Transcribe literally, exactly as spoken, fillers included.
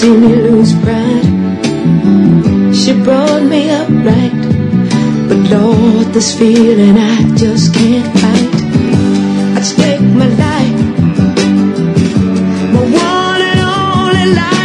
made me lose pride. She brought me up right, but Lord, this feeling I just can't fight. I'd stake my life, my one and only life.